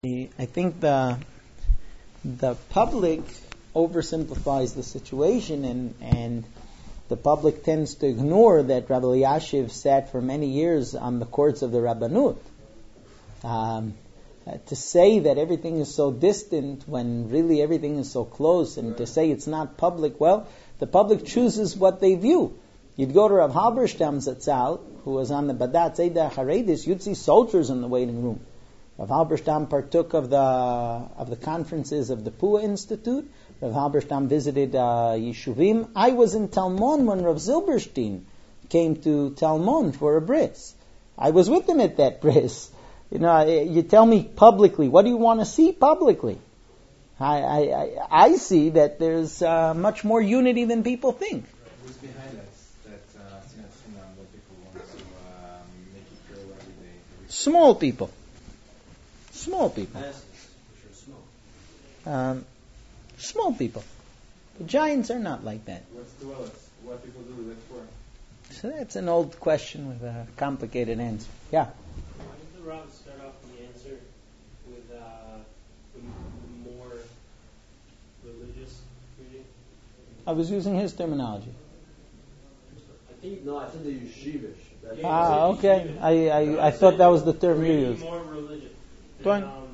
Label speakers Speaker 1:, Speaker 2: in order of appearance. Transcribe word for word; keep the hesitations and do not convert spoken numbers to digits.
Speaker 1: I think the the public oversimplifies the situation, and and the public tends to ignore that Rabbi Elyashiv sat for many years on the courts of the Rabbanut. Um, uh, to say that everything is so distant when really everything is so close, and to say it's not public, well, the public chooses what they view. You'd go to Rav Halberstam Zatzal, who was on the Badat Zayda Haredis, you'd see soldiers in the waiting room. Rav Halberstam partook of the of the conferences of the Pua Institute. Rav Halberstam visited uh, Yeshuvim. I was in Talmon when Rav Zilberstein came to Talmon for a bris. I was with him at that bris. You know, you tell me publicly, what do you want to see publicly? I I, I see that there's uh, much more unity than people think.
Speaker 2: What's behind that? That uh, what people want to um, make it grow every day.
Speaker 1: Small people. Small people.
Speaker 2: Yes, for sure, small.
Speaker 1: Um, small people. The giants are not like that.
Speaker 2: What's the wellest? What people do that for?
Speaker 1: So that's an old question with a complicated answer. Yeah.
Speaker 3: Why did the Rav start off the answer with uh, the more religious reading?
Speaker 1: I was using his terminology.
Speaker 4: I think no, I think the yeshivish. That
Speaker 3: Yeah,
Speaker 1: Ah,
Speaker 3: you said
Speaker 1: okay.
Speaker 3: yeshivish.
Speaker 1: I, I, I thought that was the term you
Speaker 3: Reading
Speaker 1: used.
Speaker 3: more religious.
Speaker 1: Fine.
Speaker 3: Um,